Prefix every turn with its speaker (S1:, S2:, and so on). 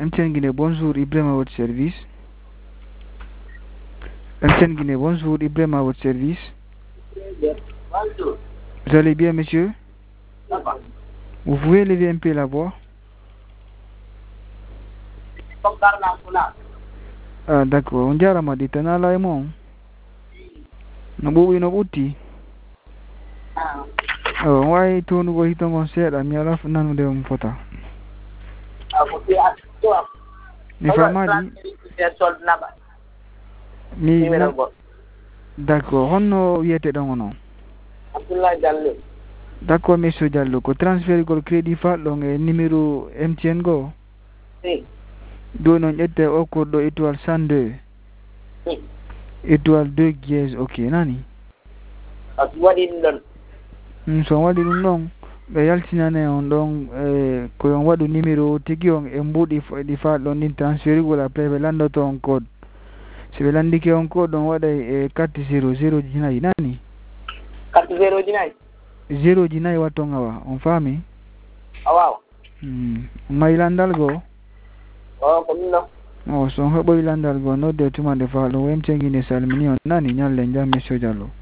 S1: MTN Guinée, bonjour, Ibrahim à votre service. MTN Guinée, bonjour, Ibrahim à votre service.
S2: Bonjour.
S1: Vous allez bien, monsieur? Vous pouvez lever un peu la voix? Ah, d'accord. On dirait que tu as là et moi. No buti. Oh, why to no hito ngon set ami ala nanu de mfota. Ni famadi. Mi d'accord. Honno wiete don ono.
S2: Abdullah Diallo.
S1: D'accord, monsieur Diallo. Ko transfert gol crédit fa long e numéro MTN go.
S2: Si.
S1: Do non ƴette o ko do étoile 102.
S2: Si.
S1: Étoile 2 dièse, ok nani?
S2: Waɗi ɗum ɗon.
S1: So waɗi ɗum ɗon ɓe yaltinane on ɗon ko on waɗu numéro tigi on e mbuɗi ɗi fa ɗon ɗin transférigol après ɓe landoto on code. So ɓe landike on code on waɗay e 400 ji nayi nani?
S2: 4 ji nayi?
S1: 0 ji nayi watton awa on faami?
S2: Awaw.
S1: Mayi landal goo?
S2: O ko ɗum ɗon.
S1: O so on heɓoyi landal goo nodde tumande fa ɗo MTN Guinée salmini on nani ñalle jam monsieur Diallo.